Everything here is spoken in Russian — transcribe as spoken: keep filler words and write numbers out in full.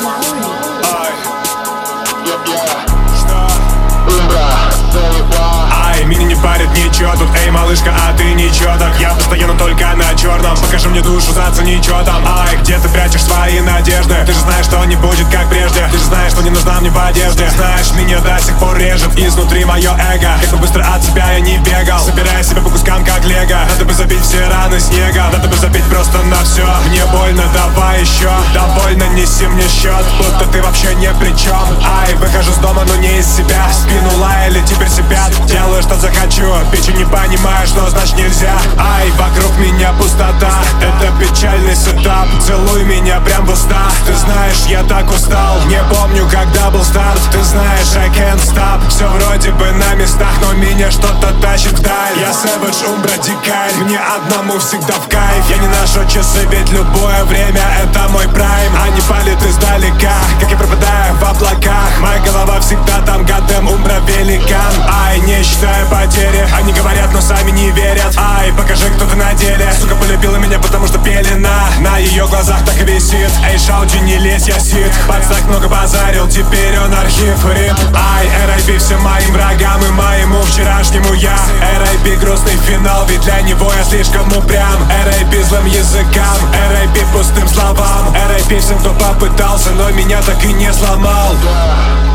Ай, меня не парит ничего тут, эй, малышка, а ты ничего так. Я постоянно только на черном, покажи мне душу, зацени, чё там. Ай, где ты прячешь свои надежды? Ты же знаешь, что не будет как прежде. Ты же знаешь, что не нужна мне в одежде. Знаешь, меня до сих пор режет изнутри мое эго. Как бы быстро от себя я не бегал, собирая себя по кускам как лего. Надо бы забить все раны снегом, надо бы забить просто на все. Мне больно, давай еще, довольно неси мне счет, будто ты вообще не при чем. Ай, выхожу с дома, но не из себя. Спину лаяли, теперь себя делаю, что захочу. Печи не понимаю, что значит нельзя. Ай, вокруг меня пустота, это печальный сетап. Целуй меня прям в уста. Ты знаешь, я так устал, не помню, когда был старт. Ты знаешь, I can't stop. Все вроде бы на местах, но меня что-то тащит вдаль. Я savage, умбра, дикарь, мне одному всегда в кайф. Я не ношу часы, ведь любое время это мой прайм. Они палят издалека, как я пропадаю в облаках. Моя голова всегда там, гадем, умбра, великан. Ай, не считая потери, они говорят, но сами не верят. Ай, покажи, кто ты на деле. Сука полюбила меня, потому что пелена на ее глазах так и висит. Эй, шауди, не лезь, я сит. Пац так много базарил, теперь он архив, рип. Ай, эр ай пи всем моим врагам и моему вчерашнему я. эр ай пи грустный финал, ведь для него я слишком упрям. эр ай пи злым языкам, эр ай пи пустым словам. эр ай пи всем, кто попытался, но меня так и не сломал.